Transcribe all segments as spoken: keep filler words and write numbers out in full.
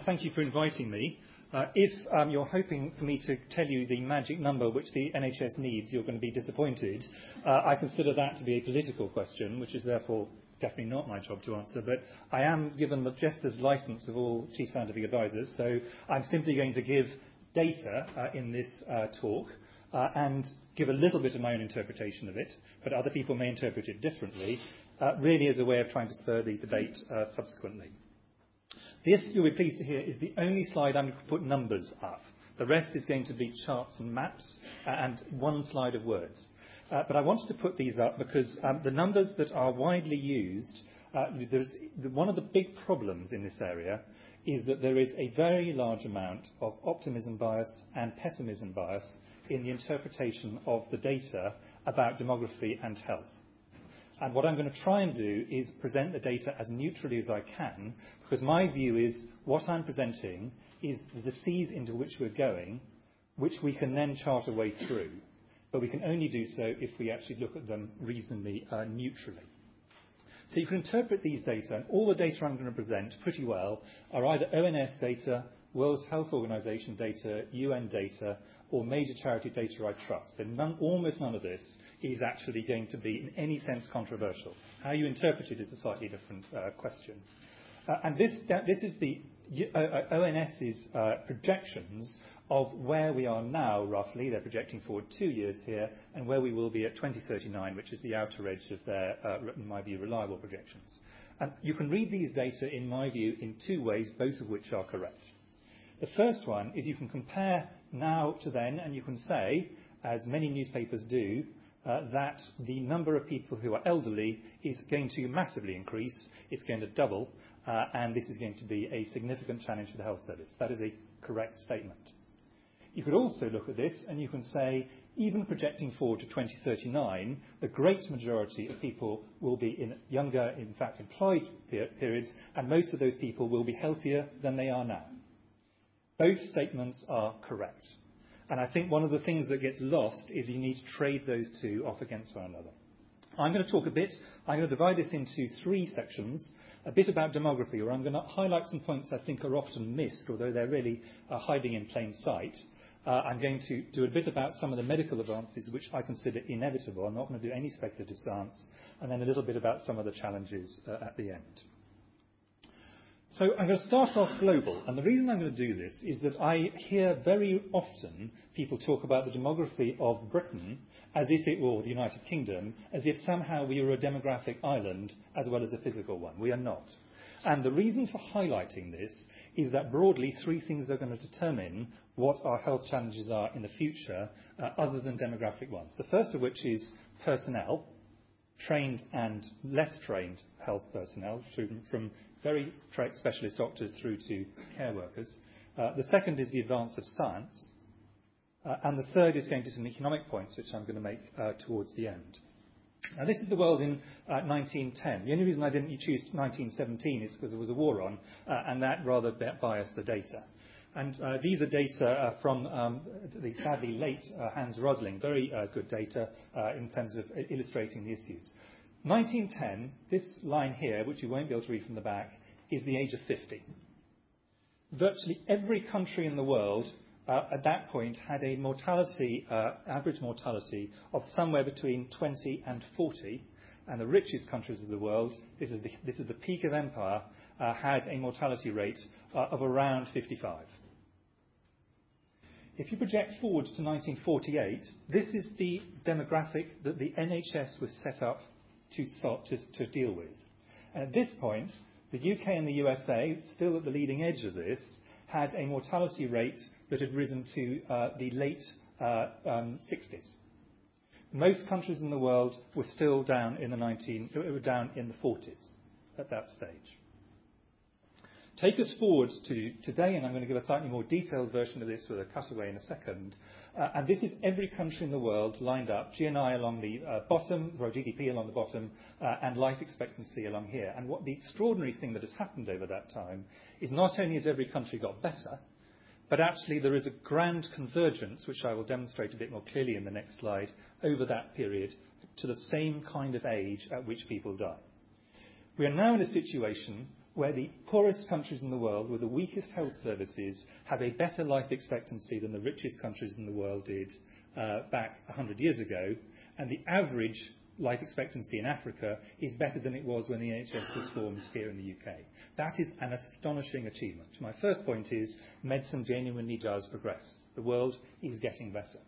thank you for inviting me. Uh, if um, you're hoping for me to tell you the magic number which the N H S needs, you're going to be disappointed. Uh, I consider that to be a political question, which is therefore definitely not my job to answer. But I am given the jester's license of all chief scientific advisors, so I'm simply going to give data uh, in this uh, talk uh, and give a little bit of my own interpretation of it, but other people may interpret it differently, uh, really as a way of trying to spur the debate uh, subsequently. This, you'll be pleased to hear, is the only slide I'm going to put numbers up. The rest is going to be charts and maps uh, and one slide of words. Uh, but I wanted to put these up because um, the numbers that are widely used, uh, there's, one of the big problems in this area is that there is a very large amount of optimism bias and pessimism bias in the interpretation of the data about demography and health. And what I'm going to try and do is present the data as neutrally as I can, because my view is what I'm presenting is the seas into which we're going, which we can then chart a way through. But we can only do so if we actually look at them reasonably uh, neutrally. So you can interpret these data, and all the data I'm going to present pretty well are either O N S data, World Health Organization data, U N data, or major charity data I trust. So none, almost none of this is actually going to be in any sense controversial. How you interpret it is a slightly different uh, question. Uh, and this, uh, this is the uh, ONS's uh, projections of where we are now, roughly. They're projecting forward two years here, and where we will be at twenty thirty-nine, which is the outer edge of their, uh, in my view, reliable projections. And you can read these data, in my view, in two ways, both of which are correct. The first one is you can compare now to then, and you can say, as many newspapers do, uh, that the number of people who are elderly is going to massively increase, it's going to double, uh, and this is going to be a significant challenge for the health service. That is a correct statement. You could also look at this and you can say, even projecting forward to twenty thirty-nine, the great majority of people will be in younger, in fact, employed per periods, and most of those people will be healthier than they are now. Both statements are correct. And I think one of the things that gets lost is you need to trade those two off against one another. I'm going to talk a bit, I'm going to divide this into three sections. A bit about demography, where I'm going to highlight some points I think are often missed, although they're really uh, hiding in plain sight. Uh, I'm going to do a bit about some of the medical advances which I consider inevitable. I'm not going to do any speculative science. And then a little bit about some of the challenges uh, at the end. So I'm going to start off global, and the reason I'm going to do this is that I hear very often people talk about the demography of Britain as if it were the United Kingdom, as if somehow we were a demographic island as well as a physical one. We are not. And the reason for highlighting this is that broadly three things are going to determine what our health challenges are in the future, uh, other than demographic ones. The first of which is personnel, trained and less trained health personnel, from, from very specialist doctors through to care workers. Uh, the second is the advance of science. Uh, and the third is going to some economic points, which I'm going to make uh, towards the end. Now, this is the world in uh, nineteen ten. The only reason I didn't choose nineteen seventeen is because there was a war on, uh, and that rather biased the data. And uh, these are data uh, from um, the sadly late uh, Hans Rosling, very uh, good data uh, in terms of illustrating the issues. nineteen ten, this line here, which you won't be able to read from the back, is the age of fifty. Virtually every country in the world uh, at that point had a mortality, uh, average mortality of somewhere between twenty and forty, and the richest countries of the world, this is the, this is the peak of empire, uh, had a mortality rate uh, of around fifty-five. If you project forward to nineteen forty-eight, this is the demographic that the N H S was set up to, to, to deal with. And at this point, the U K and the U S A, still at the leading edge of this, had a mortality rate that had risen to uh, the late uh, um, sixties. Most countries in the world were still down in the nineteen, were down in the forties at that stage. Take us forward to today, and I'm going to give a slightly more detailed version of this with a cutaway in a second. Uh, and this is every country in the world lined up, G N I along the uh, bottom, or G D P along the bottom, uh, and life expectancy along here. And what the extraordinary thing that has happened over that time is not only has every country got better, but actually there is a grand convergence, which I will demonstrate a bit more clearly in the next slide, over that period to the same kind of age at which people die. We are now in a situation where the poorest countries in the world with the weakest health services have a better life expectancy than the richest countries in the world did uh, back one hundred years ago, and the average life expectancy in Africa is better than it was when the N H S was formed here in the U K. That is an astonishing achievement. My first point is medicine genuinely does progress. The world is getting better.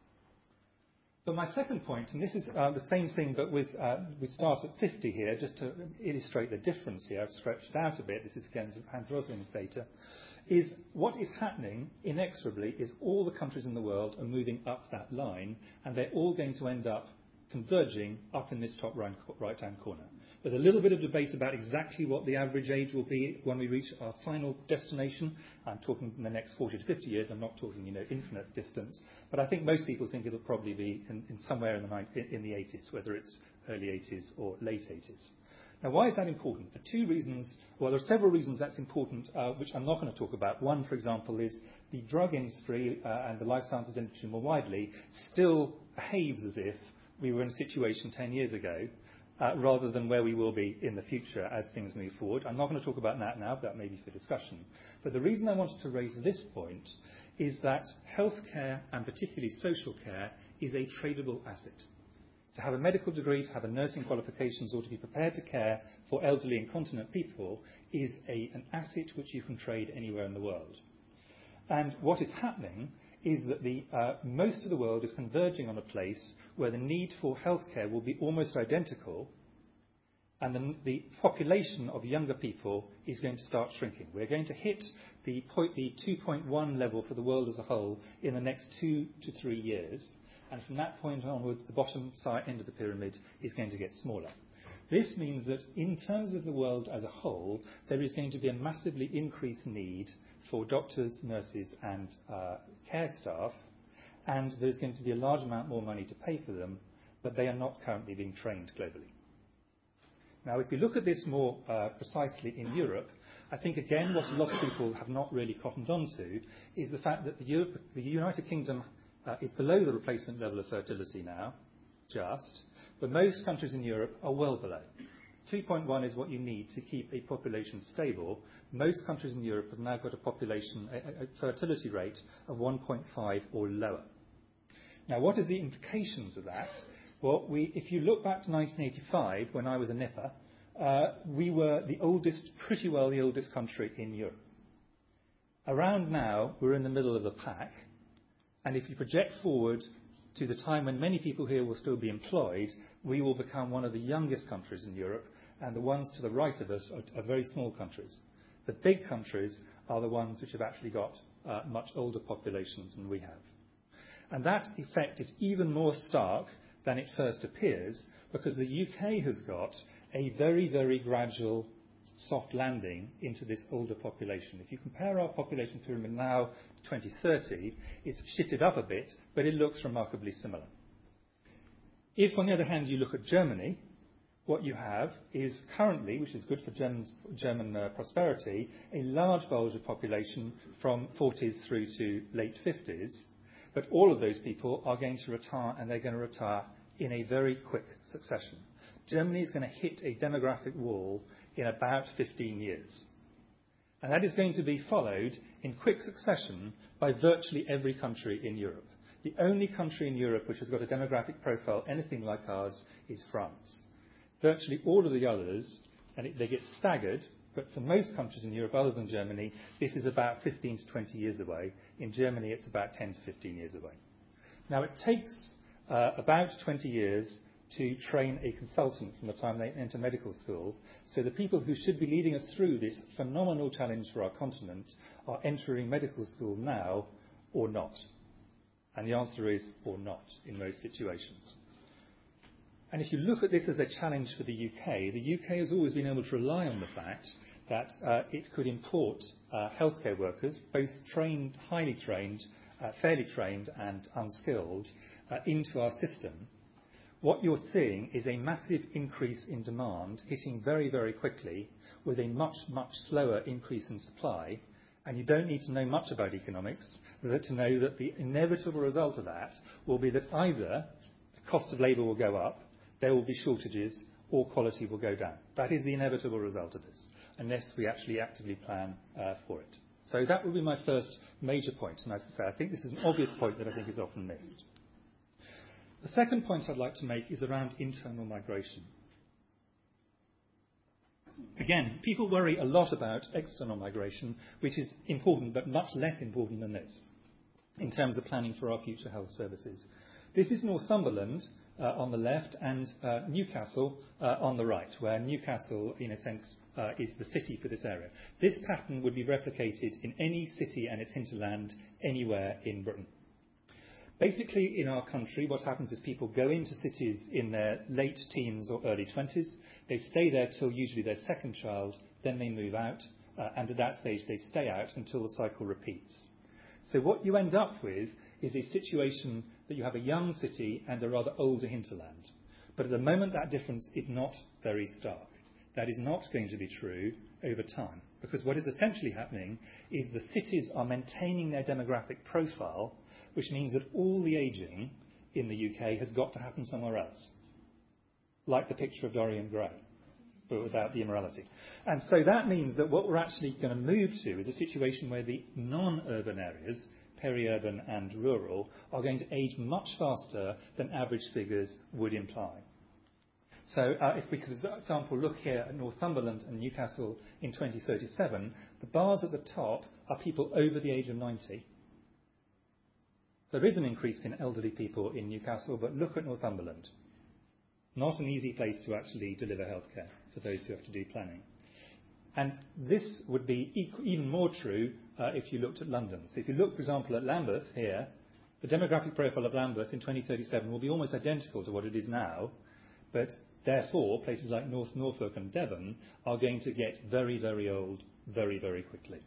But my second point, and this is uh, the same thing, but with, uh, we start at fifty here, just to illustrate the difference here. I've stretched it out a bit. This is again Hans Rosling's data. Is what is happening inexorably is all the countries in the world are moving up that line, and they're all going to end up converging up in this top right-hand corner. There's a little bit of debate about exactly what the average age will be when we reach our final destination. I'm talking in the next forty to fifty years. I'm not talking, you know, infinite distance. But I think most people think it'll probably be in, in somewhere in the, in the eighties, whether it's early eighties or late eighties. Now, why is that important? For two reasons. Well, there are several reasons that's important, uh, which I'm not going to talk about. One, for example, is the drug industry uh, and the life sciences industry more widely still behaves as if we were in a situation ten years ago, uh, rather than where we will be in the future as things move forward. I'm not going to talk about that now, but that may be for discussion. But the reason I wanted to raise this point is that healthcare, and particularly social care, is a tradable asset. To have a medical degree, to have a nursing qualifications, or to be prepared to care for elderly incontinent people is a, an asset which you can trade anywhere in the world. And what is happening is that the, uh, most of the world is converging on a place where the need for healthcare will be almost identical, and the, the population of younger people is going to start shrinking. We're going to hit the, point, the two point one level for the world as a whole in the next two to three years, and from that point onwards, the bottom side end of the pyramid is going to get smaller. This means that in terms of the world as a whole, there is going to be a massively increased need for doctors, nurses, and uh, care staff, and there's going to be a large amount more money to pay for them, but they are not currently being trained globally. Now, if we look at this more uh, precisely in Europe, I think, again, what a lot of people have not really cottoned on to is the fact that the, Europe, the United Kingdom uh, is below the replacement level of fertility now, just, but most countries in Europe are well below. two point one is what you need to keep a population stable. Most countries in Europe have now got a population, a, a fertility rate of one point five or lower. Now, what are the implications of that? Well, we, if you look back to nineteen eighty-five, when I was a nipper, uh, we were the oldest, pretty well the oldest country in Europe. Around now, we're in the middle of the pack, and if you project forward to the time when many people here will still be employed, we will become one of the youngest countries in Europe, and the ones to the right of us are, are very small countries. The big countries are the ones which have actually got uh, much older populations than we have. And that effect is even more stark than it first appears, because the U K has got a very, very gradual soft landing into this older population. If you compare our population pyramid now to twenty thirty, it's shifted up a bit, but it looks remarkably similar. If, on the other hand, you look at Germany, what you have is currently, which is good for German's, German uh, prosperity, a large bulge of population from forties through to late fifties, but all of those people are going to retire, and they're going to retire in a very quick succession. Germany is going to hit a demographic wall in about fifteen years. And that is going to be followed in quick succession by virtually every country in Europe. The only country in Europe which has got a demographic profile anything like ours is France. Virtually all of the others, and it, they get staggered, but for most countries in Europe other than Germany, this is about fifteen to twenty years away. In Germany, it's about ten to fifteen years away. Now, it takes uh, about twenty years to train a consultant from the time they enter medical school. So the people who should be leading us through this phenomenal challenge for our continent are entering medical school now or not. And the answer is or not in most situations. And if you look at this as a challenge for the U K, the U K has always been able to rely on the fact that uh, it could import uh, healthcare workers, both trained, highly trained, uh, fairly trained and unskilled, uh, into our system. What you're seeing is a massive increase in demand hitting very, very quickly with a much, much slower increase in supply. And you don't need to know much about economics to know that the inevitable result of that will be that either the cost of labour will go up, there will be shortages, or quality will go down. That is the inevitable result of this. unless we actually actively plan uh, for it. So that would be my first major point. And as I say, I think this is an obvious point that I think is often missed. The second point I'd like to make is around internal migration. Again, people worry a lot about external migration, which is important but much less important than this in terms of planning for our future health services. This is Northumberland uh, on the left and uh, Newcastle uh, on the right, where Newcastle, in a sense, uh, is the city for this area. This pattern would be replicated in any city and its hinterland anywhere in Britain. Basically, in our country, what happens is people go into cities in their late teens or early twenties. They stay there till usually their second child, then they move out, uh, and at that stage they stay out until the cycle repeats. So what you end up with is a situation that you have a young city and a rather older hinterland. But at the moment, that difference is not very stark. That is not going to be true over time, because what is essentially happening is the cities are maintaining their demographic profile, which means that all the ageing in the U K has got to happen somewhere else, like the picture of Dorian Gray, but without the immorality. And so that means that what we're actually going to move to is a situation where the non-urban areas, peri-urban and rural, are going to age much faster than average figures would imply. So uh, if we could, for example, look here at Northumberland and Newcastle in twenty thirty-seven, the bars at the top are people over the age of ninety. There is an increase in elderly people in Newcastle, but look at Northumberland. Not an easy place to actually deliver healthcare for those who have to do planning. And this would be equal, even more true uh, if you looked at London. So if you look, for example, at Lambeth here, the demographic profile of Lambeth in twenty thirty-seven will be almost identical to what it is now, but therefore places like North Norfolk and Devon are going to get very, very old very, very quickly.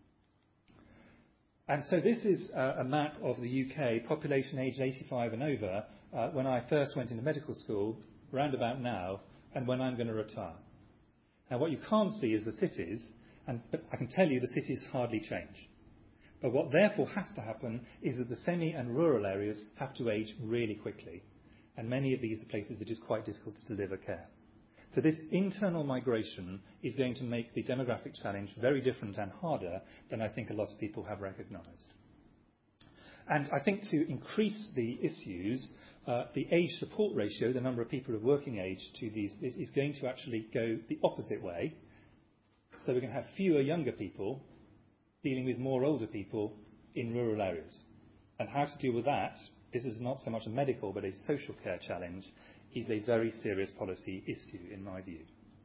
And so this is uh, a map of the U K, population aged eighty-five and over, uh, when I first went into medical school, round about now, and when I'm going to retire. Now, what you can't see is the cities, and, but I can tell you the cities hardly change. But what therefore has to happen is that the semi and rural areas have to age really quickly. And many of these are places it is quite difficult to deliver care. So this internal migration is going to make the demographic challenge very different and harder than I think a lot of people have recognised. And I think to increase the issues, uh, the age support ratio, the number of people of working age to these, is, is going to actually go the opposite way. So we're going to have fewer younger people dealing with more older people in rural areas. And how to deal with that, this is not so much a medical but a social care challenge, is a very serious policy issue in my view.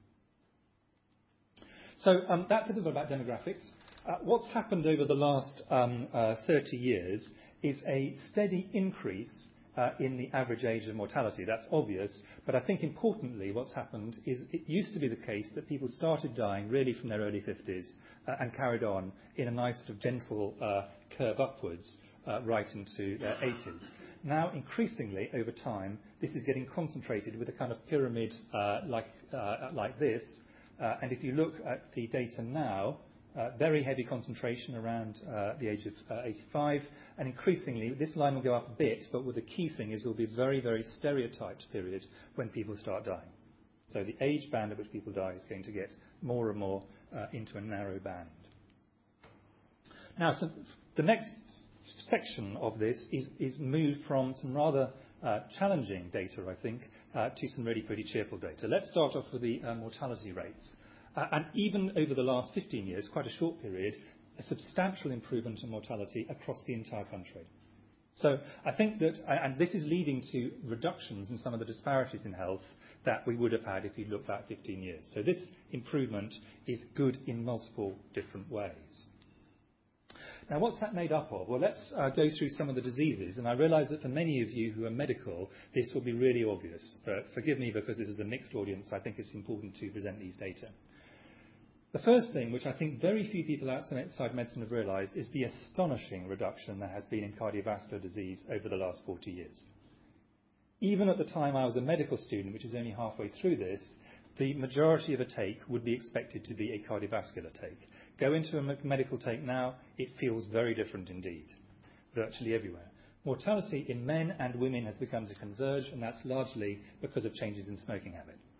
So um, that's a little about demographics. Uh, what's happened over the last um, uh, thirty years is a steady increase uh, in the average age of mortality. That's obvious, but I think importantly what's happened is it used to be the case that people started dying really from their early fifties uh, and carried on in a nice sort of gentle uh, curve upwards uh, right into their eighties. Now, increasingly, over time, this is getting concentrated with a kind of pyramid uh, like, uh, like this. Uh, and if you look at the data now, uh, very heavy concentration around uh, the age of uh, eighty-five. And increasingly, this line will go up a bit, but what the key thing is there will be a very, very stereotyped period when people start dying. So the age band at which people die is going to get more and more uh, into a narrow band. Now, so the next section of this is, is moved from some rather uh, challenging data, I think, uh, to some really pretty cheerful data. Let's start off with the uh, mortality rates. Uh, and even over the last fifteen years, quite a short period, a substantial improvement in mortality across the entire country. So I think that, and this is leading to reductions in some of the disparities in health that we would have had if you looked back fifteen years. So this improvement is good in multiple different ways. Now, what's that made up of? Well, let's uh, go through some of the diseases. And I realise that for many of you who are medical, this will be really obvious. But forgive me, because this is a mixed audience, I think it's important to present these data. The first thing, which I think very few people outside medicine have realised, is the astonishing reduction there has been in cardiovascular disease over the last forty years. Even at the time I was a medical student, which is only halfway through this, the majority of a take would be expected to be a cardiovascular take. Go into a medical take now, it feels very different indeed, virtually everywhere. Mortality in men and women has begun to converge, and that's largely because of changes in smoking habit.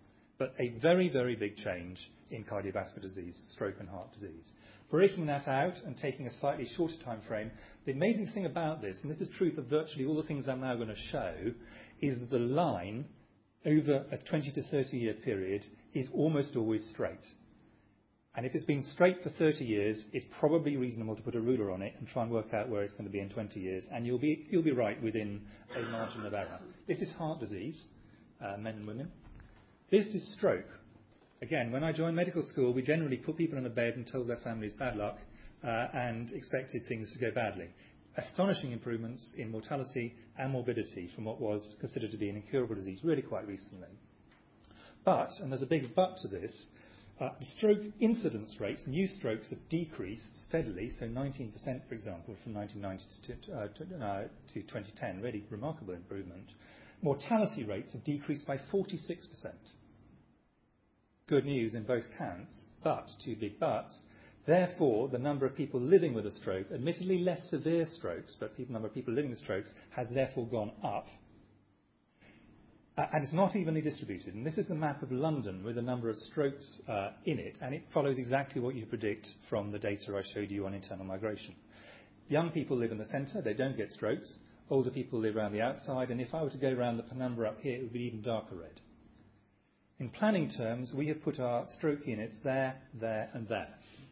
but a very, very big change in cardiovascular disease, stroke and heart disease. Breaking that out and taking a slightly shorter time frame, the amazing thing about this, and this is true for virtually all the things I'm now going to show, is that the line over a twenty to thirty year period is almost always straight. And if it's been straight for thirty years, it's probably reasonable to put a ruler on it and try and work out where it's going to be in twenty years, and you'll be, you'll be right within a margin of error. This is heart disease, uh, men and women. This is stroke. Again, when I joined medical school, we generally put people in a bed and told their families bad luck uh, and expected things to go badly. Astonishing improvements in mortality and morbidity from what was considered to be an incurable disease really quite recently. But, and there's a big but to this, uh, the stroke incidence rates, new strokes, have decreased steadily, so nineteen percent, for example, from nineteen ninety to, uh, to, uh, to twenty ten, really remarkable improvement. Mortality rates have decreased by forty-six percent. Good news in both counts, but, two big buts. Therefore, the number of people living with a stroke, admittedly less severe strokes, but the number of people living with strokes has therefore gone up. Uh, and it's not evenly distributed. And this is the map of London with a number of strokes uh, in it, and it follows exactly what you predict from the data I showed you on internal migration. Young people live in the centre, they don't get strokes. Older people live around the outside, and if I were to go around the penumbra up here, it would be even darker red. In planning terms, we have put our stroke units there, there, and there.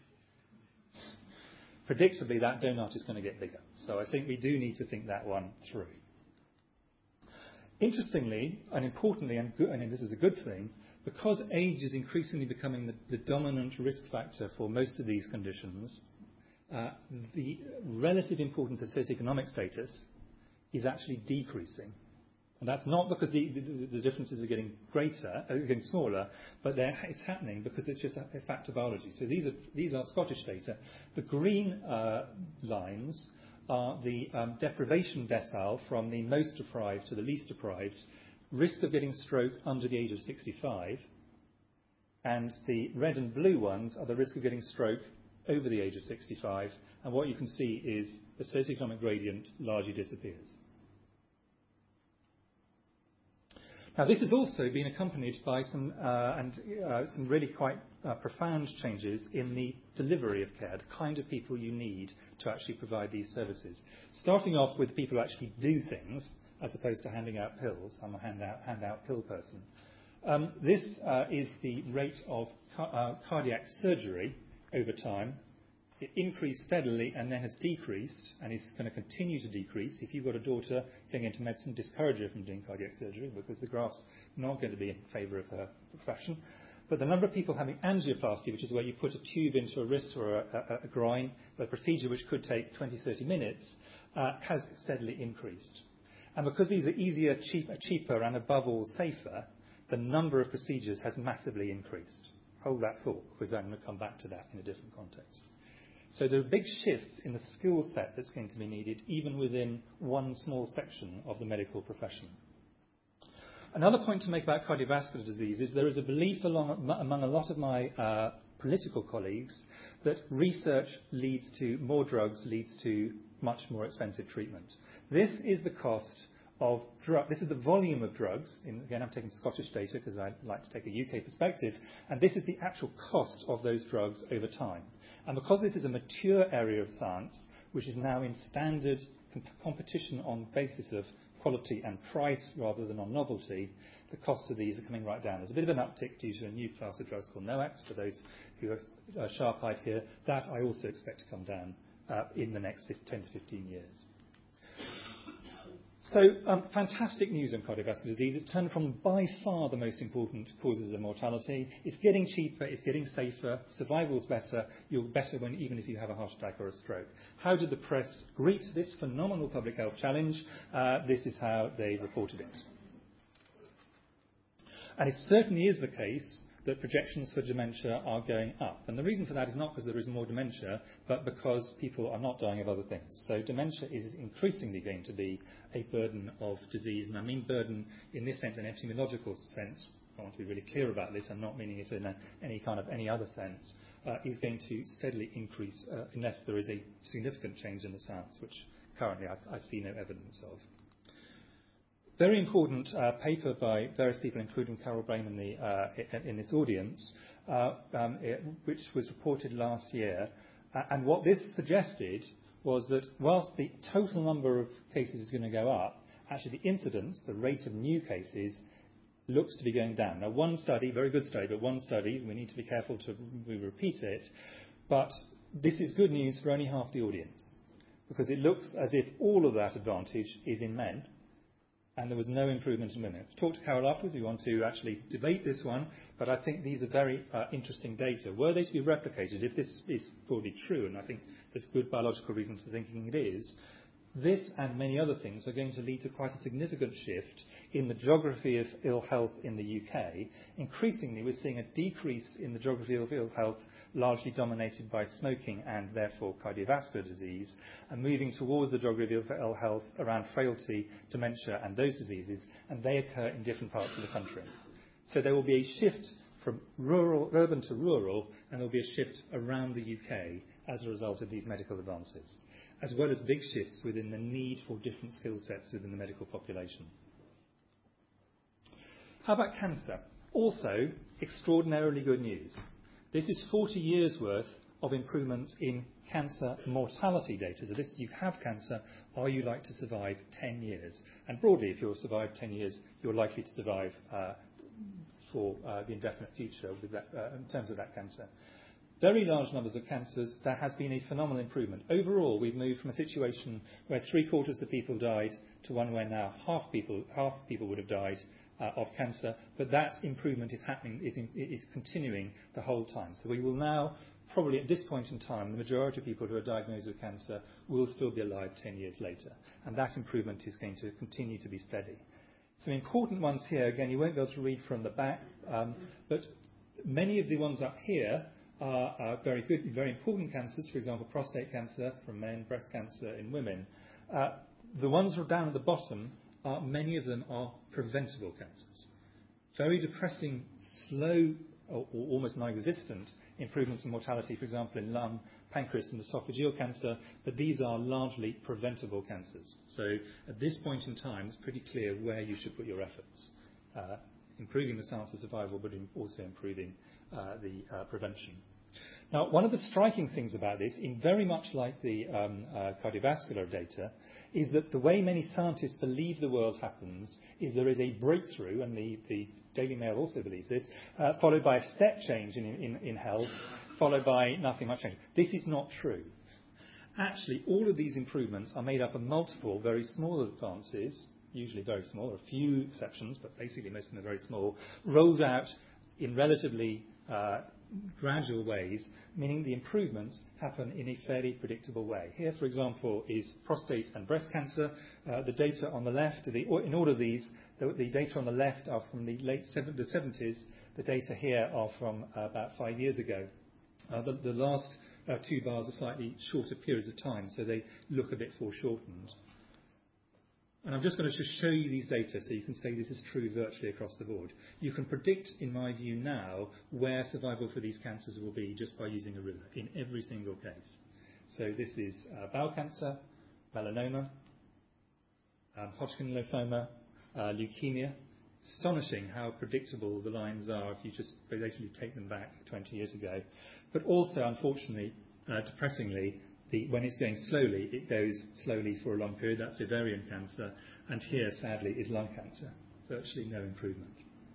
Predictably, that donut is going to get bigger. So I think we do need to think that one through. Interestingly, and importantly, and, good, and this is a good thing, because age is increasingly becoming the, the dominant risk factor for most of these conditions, uh, the relative importance of socioeconomic status is actually decreasing. And that's not because the, the, the differences are getting greater, uh, getting smaller, but it's happening because it's just a, a fact of biology. So these are, these are Scottish data. The green uh, lines are the um, deprivation decile from the most deprived to the least deprived, risk of getting stroke under the age of sixty-five, and the red and blue ones are the risk of getting stroke over the age of sixty-five, and what you can see is the socioeconomic gradient largely disappears. Now, this has also been accompanied by some, uh, and, uh, some really quite uh, profound changes in the delivery of care, the kind of people you need to actually provide these services. Starting off with people who actually do things, as opposed to handing out pills. I'm a hand-out, hand-out pill person. Um, this uh, is the rate of car uh, cardiac surgery over time. It increased steadily and then has decreased, and is going to continue to decrease. If you've got a daughter going into medicine, discourage her from doing cardiac surgery because the graph's not going to be in favour of her profession. But the number of people having angioplasty, which is where you put a tube into a wrist or a, a, a groin, a procedure which could take twenty, thirty minutes, uh, has steadily increased. And because these are easier, cheap, cheaper, and above all safer, the number of procedures has massively increased. Hold that thought, because I'm going to come back to that in a different context. So there are big shifts in the skill set that's going to be needed, even within one small section of the medical profession. Another point to make about cardiovascular disease is there is a belief along, among a lot of my uh, political colleagues that research leads to more drugs, leads to much more expensive treatment. This is the cost of drug. This is the volume of drugs. In, again, I'm taking Scottish data because I like to take a U K perspective. And this is the actual cost of those drugs over time. And because this is a mature area of science, which is now in standard comp competition on the basis of quality and price rather than on novelty, the costs of these are coming right down. There's a bit of an uptick due to a new class of drugs called NOACs, for those who are uh, sharp-eyed here. That I also expect to come down uh, in the next ten to fifteen years. So, um, fantastic news on cardiovascular disease. It's turned from by far the most important causes of mortality. It's getting cheaper, it's getting safer, survival's better, you're better when, even if you have a heart attack or a stroke. How did the press greet this phenomenal public health challenge? Uh, this is how they reported it. And it certainly is the case that projections for dementia are going up. And the reason for that is not because there is more dementia, but because people are not dying of other things. So dementia is increasingly going to be a burden of disease. And I mean burden in this sense, an epidemiological sense. I want to be really clear about this. I'm not meaning it in a, any kind of any other sense. Uh, is going to steadily increase uh, unless there is a significant change in the science, which currently I, I see no evidence of. very important uh, paper by various people, including Carol Brame in, the, uh, in, in this audience, uh, um, it, which was reported last year. Uh, and what this suggested was that whilst the total number of cases is going to go up, actually the incidence, the rate of new cases, looks to be going down. Now, one study, very good study, but one study, we need to be careful to we repeat it, but this is good news for only half the audience, because it looks as if all of that advantage is in men, and there was no improvement in women. Talk to Carol afterwards. We want to actually debate this one, but I think these are very uh, interesting data. Were they to be replicated, if this is broadly true, and I think there's good biological reasons for thinking it is, this and many other things are going to lead to quite a significant shift in the geography of ill health in the U K. Increasingly, we're seeing a decrease in the geography of ill health, largely dominated by smoking and therefore cardiovascular disease, and moving towards the geography of ill health around frailty, dementia and those diseases, and they occur in different parts of the country. So there will be a shift from rural, urban to rural, and there will be a shift around the U K as a result of these medical advances, as well as big shifts within the need for different skill sets within the medical population. How about cancer? Also, extraordinarily good news. This is forty years' worth of improvements in cancer mortality data. So this, you have cancer, are you likely to survive ten years? And broadly, if you'll survive ten years, you're likely to survive uh, for uh, the indefinite future with that, uh, in terms of that cancer. Very large numbers of cancers, there has been a phenomenal improvement. Overall, we've moved from a situation where three quarters of people died to one where now half people, half people would have died uh, of cancer, but that improvement is happening, is, in, is continuing the whole time. So we will now, probably at this point in time, the majority of people who are diagnosed with cancer will still be alive ten years later, and that improvement is going to continue to be steady. Some important ones here, again, you won't be able to read from the back, um, but many of the ones up here are, are very good, very important cancers, for example, prostate cancer from men, breast cancer in women. Uh, the ones that are down at the bottom, are, many of them are preventable cancers. Very depressing, slow, or, or almost non-existent improvements in mortality, for example, in lung, pancreas and esophageal cancer, but these are largely preventable cancers. So at this point in time, it's pretty clear where you should put your efforts. Uh, improving the chance of survival, but in also improving uh, the uh, prevention. Now, one of the striking things about this, in very much like the um, uh, cardiovascular data, is that the way many scientists believe the world happens is there is a breakthrough, and the, the Daily Mail also believes this, uh, followed by a step change in, in, in health, followed by nothing much change. This is not true. Actually, all of these improvements are made up of multiple very small advances, usually very small, a few exceptions, but basically most of them are very small, rolls out in relatively uh, gradual ways, meaning the improvements happen in a fairly predictable way. Here, for example, is prostate and breast cancer. Uh, the data on the left, the, in all of these, the, the data on the left are from the late the seventies. The data here are from uh, about five years ago. Uh, the, the last uh, two bars are slightly shorter periods of time, so they look a bit foreshortened. And I'm just going to just show you these data so you can say this is true virtually across the board. You can predict, in my view now, where survival for these cancers will be just by using a ruler in every single case. So this is uh, bowel cancer, melanoma, um, Hodgkin lymphoma, uh, leukemia. Astonishing how predictable the lines are if you just basically take them back twenty years ago. But also, unfortunately, uh, depressingly, The, when it's going slowly, it goes slowly for a long period. That's ovarian cancer. And here, sadly, is lung cancer. Virtually no improvement.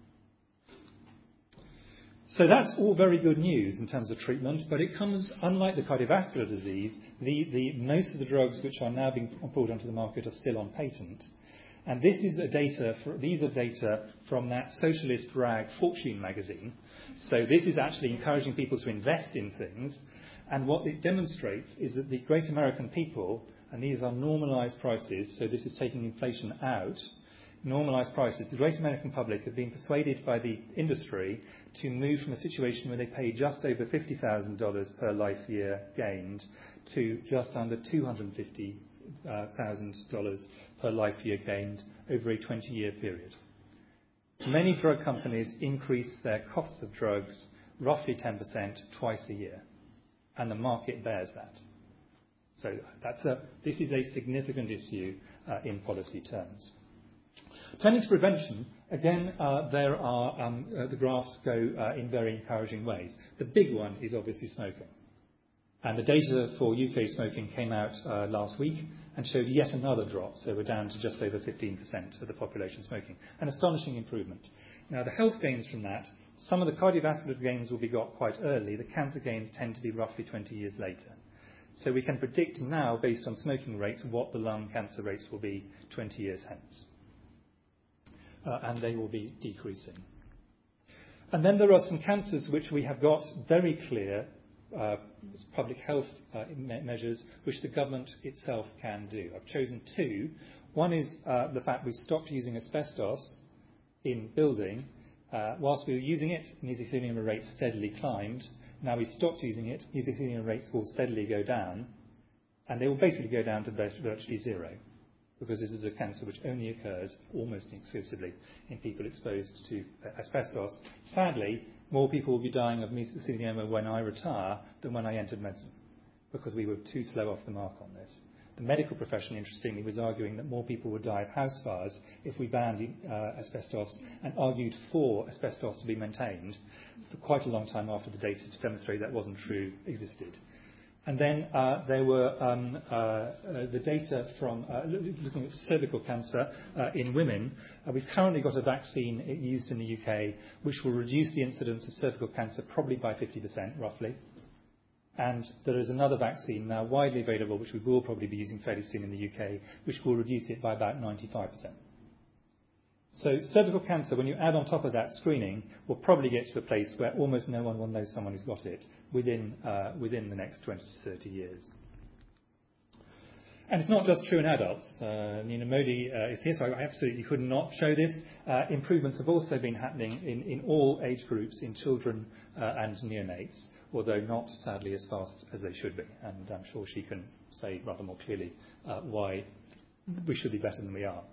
So that's all very good news in terms of treatment, but it comes, unlike the cardiovascular disease, the, the, most of the drugs which are now being pulled onto the market are still on patent. And this is a data for, these are data from that socialist rag Fortune magazine. So this is actually encouraging people to invest in things. And what it demonstrates is that the great American people, and these are normalized prices, so this is taking inflation out, normalized prices, the great American public have been persuaded by the industry to move from a situation where they pay just over fifty thousand dollars per life year gained to just under two hundred fifty thousand dollars per life year gained over a twenty-year period. Many drug companies increase their costs of drugs roughly ten percent twice a year. And the market bears that. So that's a, this is a significant issue uh, in policy terms. Turning to prevention, again, uh, there are um, uh, the graphs go uh, in very encouraging ways. The big one is obviously smoking. And the data for U K smoking came out uh, last week and showed yet another drop. So we're down to just over fifteen percent of the population smoking. An astonishing improvement. Now, the health gains from that, some of the cardiovascular gains will be got quite early. The cancer gains tend to be roughly twenty years later. So we can predict now, based on smoking rates, what the lung cancer rates will be twenty years hence. Uh, and they will be decreasing. And then there are some cancers which we have got very clear uh, public health uh, me- measures which the government itself can do. I've chosen two. One is uh, the fact we stopped using asbestos in building. Uh, whilst we were using it, mesothelioma rates steadily climbed. Now we stopped using it, mesothelioma rates will steadily go down, and they will basically go down to virtually zero, because this is a cancer which only occurs almost exclusively in people exposed to asbestos. Sadly, more people will be dying of mesothelioma when I retire than when I entered medicine, because we were too slow off the mark on this. The medical profession, interestingly, was arguing that more people would die of house fires if we banned uh, asbestos, and argued for asbestos to be maintained for quite a long time after the data to demonstrate that wasn't true existed. And then uh, there were um, uh, uh, the data from uh, looking at cervical cancer uh, in women. Uh, we've currently got a vaccine used in the U K which will reduce the incidence of cervical cancer probably by fifty percent, roughly. And there is another vaccine now widely available, which we will probably be using fairly soon in the U K, which will reduce it by about ninety-five percent. So cervical cancer, when you add on top of that screening, will probably get to a place where almost no one will know someone who's got it within, uh, within the next twenty to thirty years. And it's not just true in adults. Uh, Nina Modi uh, is here, so I absolutely could not show this. Uh, improvements have also been happening in, in all age groups, in children uh, and neonates, although not, sadly, as fast as they should be. And I'm sure she can say rather more clearly uh, why we should be better than we are.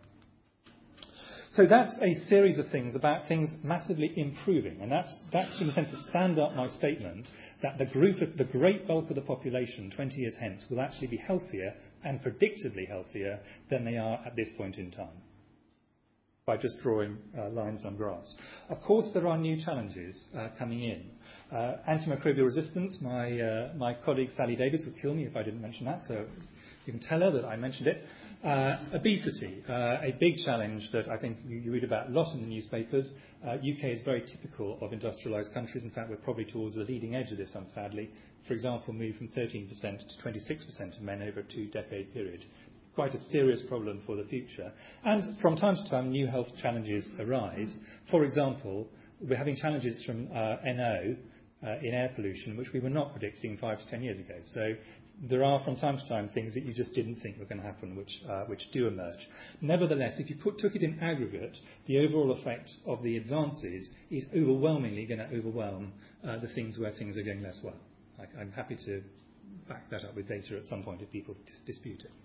So that's a series of things about things massively improving. And that's, that's in a sense, to stand up my statement that the group of the great bulk of the population twenty years hence will actually be healthier and predictably healthier than they are at this point in time, by just drawing uh, lines on graphs. Of course, there are new challenges uh, coming in. Uh, antimicrobial resistance, my, uh, my colleague Sally Davis would kill me if I didn't mention that, so you can tell her that I mentioned it. Uh, obesity, uh, a big challenge that I think you, you read about a lot in the newspapers. Uh, U K is very typical of industrialised countries. In fact, we're probably towards the leading edge of this, unsadly. For example, moved from thirteen percent to twenty-six percent of men over a two-decade period. Quite a serious problem for the future. And from time to time, new health challenges arise. For example, we're having challenges from uh, N O uh, in air pollution, which we were not predicting five to ten years ago. So there are, from time to time, things that you just didn't think were going to happen, which, uh, which do emerge. Nevertheless, if you put, took it in aggregate, the overall effect of the advances is overwhelmingly going to overwhelm uh, the things where things are going less well. I, I'm happy to back that up with data at some point if people dis- dispute it.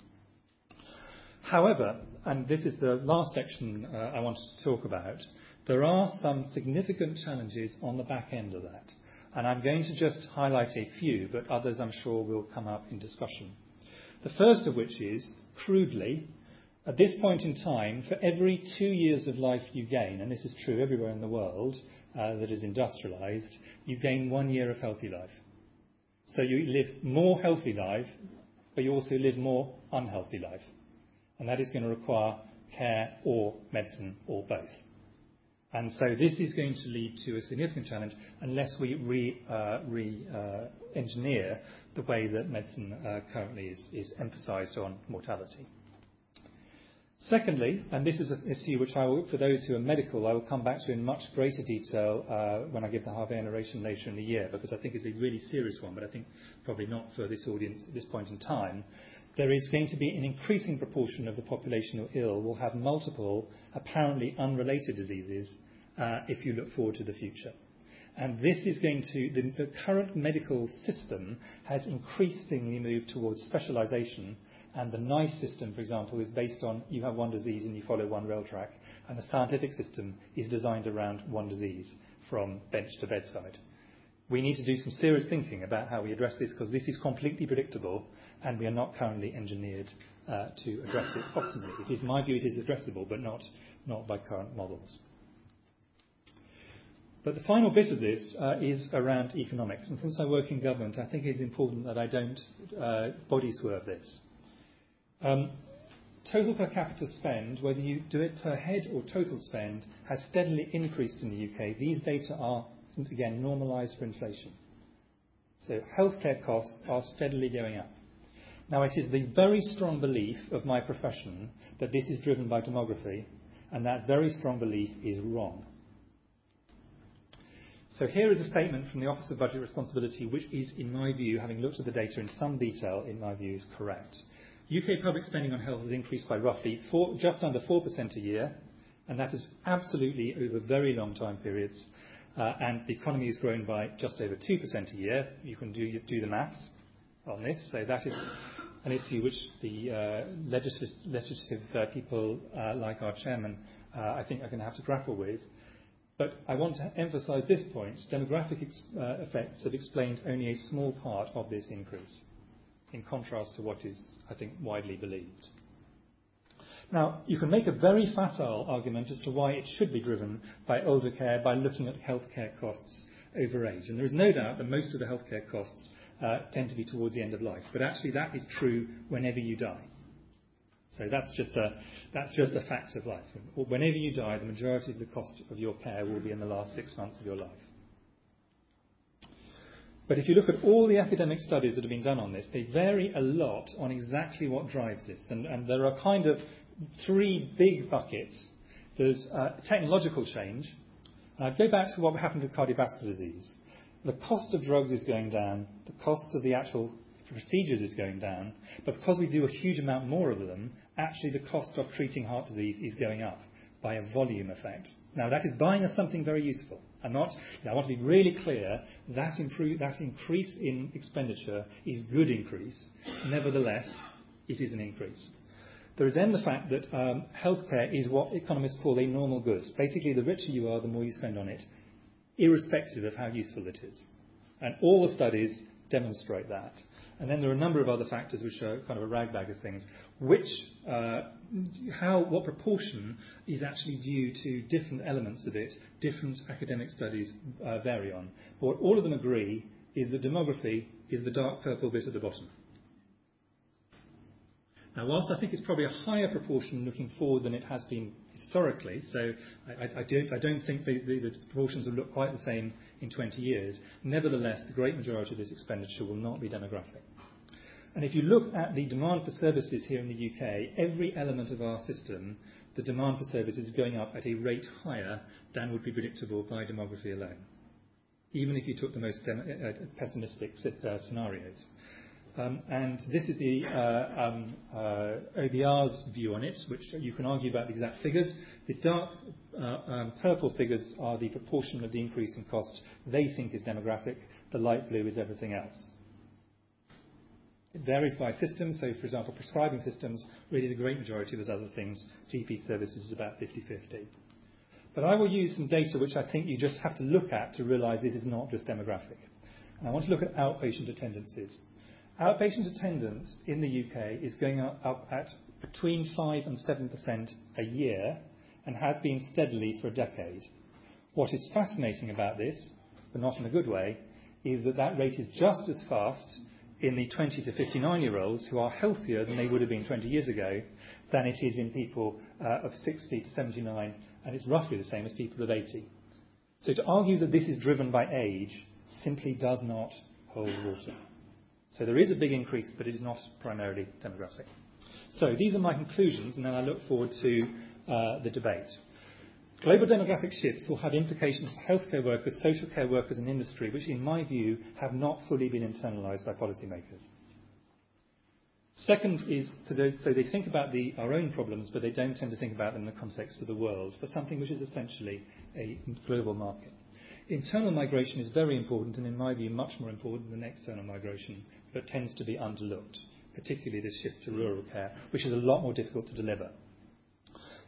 However, and this is the last section uh, I wanted to talk about, there are some significant challenges on the back end of that. And I'm going to just highlight a few, but others I'm sure will come up in discussion. The first of which is, crudely, at this point in time, for every two years of life you gain, and this is true everywhere in the world uh, that is industrialised, you gain one year of healthy life. So you live more healthy life, but you also live more unhealthy life. And that is going to require care or medicine or both. And so this is going to lead to a significant challenge unless we re, uh, re, uh, engineer the way that medicine uh, currently is, is emphasised on mortality. Secondly, and this is an issue which I will, for those who are medical, I will come back to in much greater detail uh, when I give the Harvey oration later in the year, because I think it's a really serious one, but I think probably not for this audience at this point in time. There is going to be an increasing proportion of the population who are ill will have multiple, apparently unrelated diseases uh, if you look forward to the future. And this is going to, the, the current medical system has increasingly moved towards specialisation, and the NICE system, for example, is based on you have one disease and you follow one rail track, and the scientific system is designed around one disease from bench to bedside. We need to do some serious thinking about how we address this, because this is completely predictable and we are not currently engineered uh, to address it optimally. It is my view it is addressable, but not, not by current models. But the final bit of this uh, is around economics. And since I work in government, I think it's important that I don't uh, body swerve this. Um, total per capita spend, whether you do it per head or total spend, has steadily increased in the U K. These data are, again, normalised for inflation. So healthcare costs are steadily going up. Now, it is the very strong belief of my profession that this is driven by demography, and that very strong belief is wrong. So here is a statement from the Office of Budget Responsibility, which is, in my view, having looked at the data in some detail, in my view, is correct. U K public spending on health has increased by roughly four, just under four percent a year, and that is absolutely over very long time periods. Uh, and the economy has grown by just over two percent a year. You can do, do the maths on this. So that is an issue which the uh, legislative, legislative uh, people uh, like our chairman, uh, I think, are going to have to grapple with. But I want to emphasise this point. Demographic ex- uh, effects have explained only a small part of this increase, in contrast to what is, I think, widely believed. Now, you can make a very facile argument as to why it should be driven by older care by looking at healthcare costs over age. And there is no doubt that most of the healthcare costs uh, tend to be towards the end of life. But actually that is true whenever you die. So that's just a, that's just a fact of life. Whenever you die, the majority of the cost of your care will be in the last six months of your life. But if you look at all the academic studies that have been done on this, they vary a lot on exactly what drives this. And, and there are kind of three big buckets. There's uh, technological change. Uh, go back to what happened to cardiovascular disease. The cost of drugs is going down. The cost of the actual procedures is going down. But because we do a huge amount more of them, actually the cost of treating heart disease is going up by a volume effect. Now, that is buying us something very useful. I'm not, you know, I want to be really clear, that, improve, that increase in expenditure is good increase. Nevertheless, it is an increase. There is then the fact that um, healthcare is what economists call a normal good. Basically, the richer you are, the more you spend on it, irrespective of how useful it is. And all the studies demonstrate that. And then there are a number of other factors which are kind of a ragbag of things, which, uh, how, what proportion is actually due to different elements of it, different academic studies uh, vary on. But what all of them agree is that demography is the dark purple bit at the bottom. Now, whilst I think it's probably a higher proportion looking forward than it has been historically, so I, I, I, don't, I don't think the, the, the proportions will look quite the same in twenty years, nevertheless, the great majority of this expenditure will not be demographic. And if you look at the demand for services here in the U K, every element of our system, the demand for services is going up at a rate higher than would be predictable by demography alone, even if you took the most dem- uh, pessimistic uh, scenarios. Um, and this is the uh, um, uh, O B R's view on it, which you can argue about the exact figures. The dark uh, um, purple figures are the proportion of the increase in cost they think is demographic. The light blue is everything else. It varies by system. So, for example, prescribing systems, really the great majority of those other things, G P services is about fifty-fifty. But I will use some data which I think you just have to look at to realise this is not just demographic. And I want to look at outpatient attendances. Outpatient attendance in the U K is going up at between five and seven percent a year and has been steadily for a decade. What is fascinating about this, but not in a good way, is that that rate is just as fast in the twenty to fifty-nine-year-olds who are healthier than they would have been twenty years ago than it is in people uh, of sixty to seventy-nine, and it's roughly the same as people of eighty. So to argue that this is driven by age simply does not hold water. So there is a big increase, but it is not primarily demographic. So these are my conclusions, and then I look forward to uh, the debate. Global demographic shifts will have implications for healthcare workers, social care workers and industry, which in my view have not fully been internalised by policymakers. Second is, so they, so they think about the, our own problems, but they don't tend to think about them in the context of the world, for something which is essentially a global market. Internal migration is very important, and in my view much more important than external migration, but tends to be underlooked, particularly this shift to rural care, which is a lot more difficult to deliver.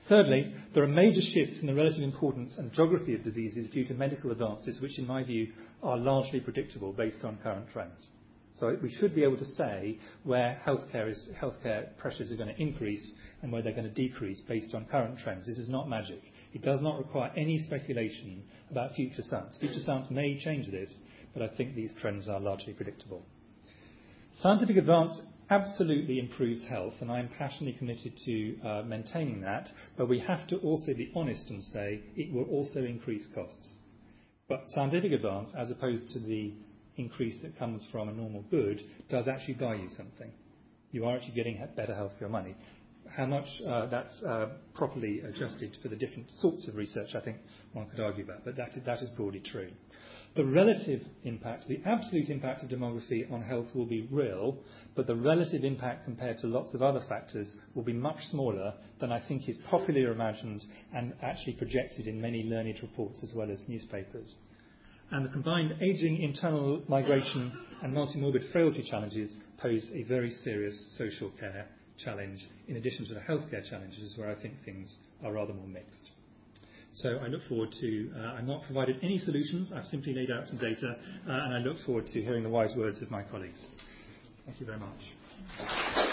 Thirdly, there are major shifts in the relative importance and geography of diseases due to medical advances, which in my view are largely predictable based on current trends. So we should be able to say where healthcare, is, healthcare pressures are going to increase and where they're going to decrease based on current trends. This is not magic. It does not require any speculation about future science. Future science may change this, but I think these trends are largely predictable. Scientific advance absolutely improves health, and I am passionately committed to uh, maintaining that, but we have to also be honest and say it will also increase costs. But scientific advance, as opposed to the increase that comes from a normal good, does actually buy you something. You are actually getting better health for your money. How much uh, that's uh, properly adjusted for the different sorts of research, I think one could argue about, but that, that is broadly true. The relative impact, the absolute impact of demography on health will be real, but the relative impact compared to lots of other factors will be much smaller than I think is popularly imagined and actually projected in many learned reports as well as newspapers. And the combined ageing, internal migration and multimorbid frailty challenges pose a very serious social care challenge, in addition to the healthcare challenges where I think things are rather more mixed. So I look forward to, uh, I've not provided any solutions, I've simply laid out some data, uh, and I look forward to hearing the wise words of my colleagues. Thank you very much.